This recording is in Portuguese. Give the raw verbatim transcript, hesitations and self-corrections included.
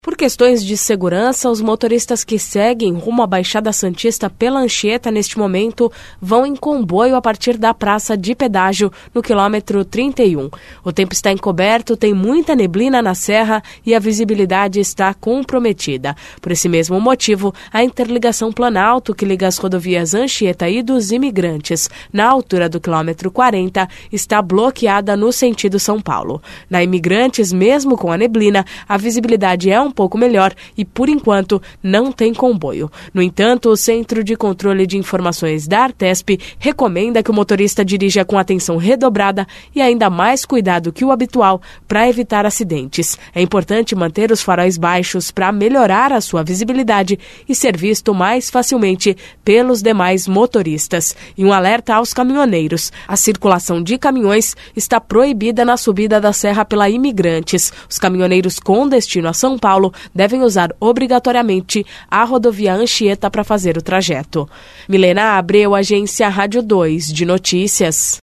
Por questões de segurança, os motoristas que seguem rumo à Baixada Santista pela Anchieta neste momento vão em comboio a partir da Praça de Pedágio, no quilômetro trinta e um. O tempo está encoberto, tem muita neblina na serra e a visibilidade está comprometida. Por esse mesmo motivo, a interligação Planalto, que liga as rodovias Anchieta e dos Imigrantes, na altura do quilômetro quarenta, está bloqueada no sentido São Paulo. Na Imigrantes, mesmo com a neblina, a visibilidade é um um pouco melhor e, por enquanto, não tem comboio. No entanto, o Centro de Controle de Informações da Artesp recomenda que o motorista dirija com atenção redobrada e ainda mais cuidado que o habitual para evitar acidentes. É importante manter os faróis baixos para melhorar a sua visibilidade e ser visto mais facilmente pelos demais motoristas. E um alerta aos caminhoneiros: a circulação de caminhões está proibida na subida da serra pela Imigrantes. Os caminhoneiros com destino a São Paulo devem usar obrigatoriamente a rodovia Anchieta para fazer o trajeto. Milena Abreu, Agência Rádio dois de Notícias.